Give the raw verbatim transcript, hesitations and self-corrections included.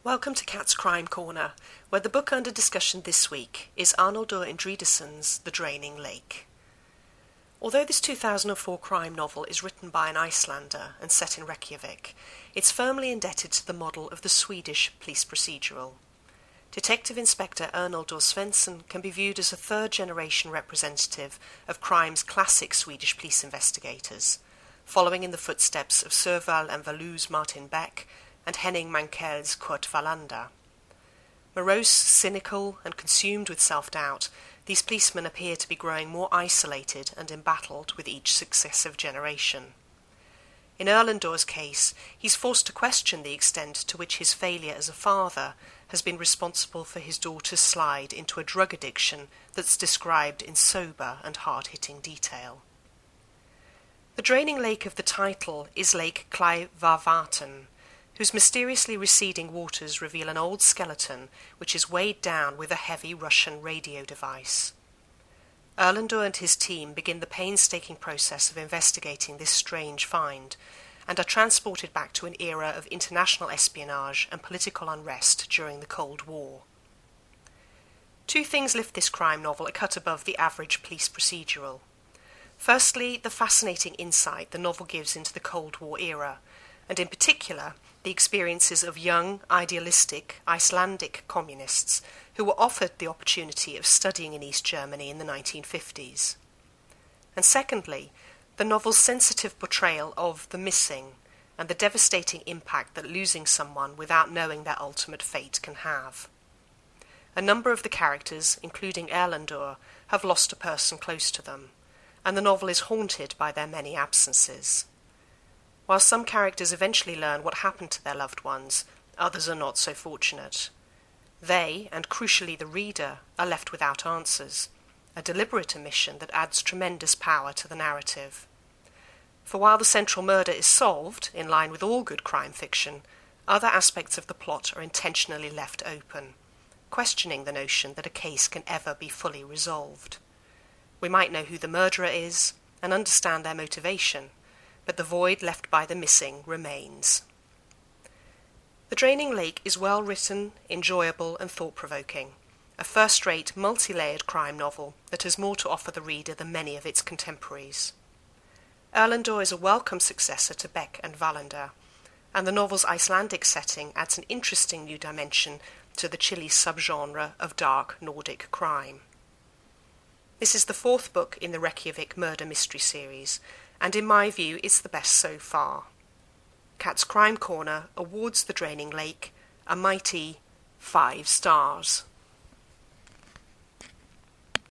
Welcome to Cat's Crime Corner, where the book under discussion this week is Arnaldur Indridesson's The Draining Lake. Although this two thousand four crime novel is written by an Icelander and set in Reykjavik, it's firmly indebted to the model of the Swedish police procedural. Detective Inspector Arnaldur Svensson can be viewed as a third-generation representative of crime's classic Swedish police investigators, following in the footsteps of Survall and Value's Martin Beck and Henning Mankell's Kurt Wallander. Morose, cynical, and consumed with self-doubt, these policemen appear to be growing more isolated and embattled with each successive generation. In Erlandur's case, he's forced to question the extent to which his failure as a father has been responsible for his daughter's slide into a drug addiction that's described in sober and hard-hitting detail. The draining lake of the title is Lake Kleifarvatn, whose mysteriously receding waters reveal an old skeleton which is weighed down with a heavy Russian radio device. Erlandur and his team begin the painstaking process of investigating this strange find, and are transported back to an era of international espionage and political unrest during the Cold War. Two things lift this crime novel a cut above the average police procedural. Firstly, the fascinating insight the novel gives into the Cold War era, and in particular, the experiences of young, idealistic, Icelandic communists who were offered the opportunity of studying in East Germany in the nineteen fifties. And secondly, the novel's sensitive portrayal of the missing and the devastating impact that losing someone without knowing their ultimate fate can have. A number of the characters, including Erlandur, have lost a person close to them, and the novel is haunted by their many absences. While some characters eventually learn what happened to their loved ones, others are not so fortunate. They, and crucially the reader, are left without answers, a deliberate omission that adds tremendous power to the narrative. For while the central murder is solved, in line with all good crime fiction, other aspects of the plot are intentionally left open, questioning the notion that a case can ever be fully resolved. We might know who the murderer is, and understand their motivation, but the void left by the missing remains. The Draining Lake is well written, enjoyable, and thought-provoking, a first-rate, multi-layered crime novel that has more to offer the reader than many of its contemporaries. Erlandur is a welcome successor to Beck and Wallander, and the novel's Icelandic setting adds an interesting new dimension to the chilly subgenre of dark Nordic crime. This is the fourth book in the Reykjavik murder mystery series, and in my view it's the best so far. Cat's Crime Corner awards The Draining Lake a mighty five stars.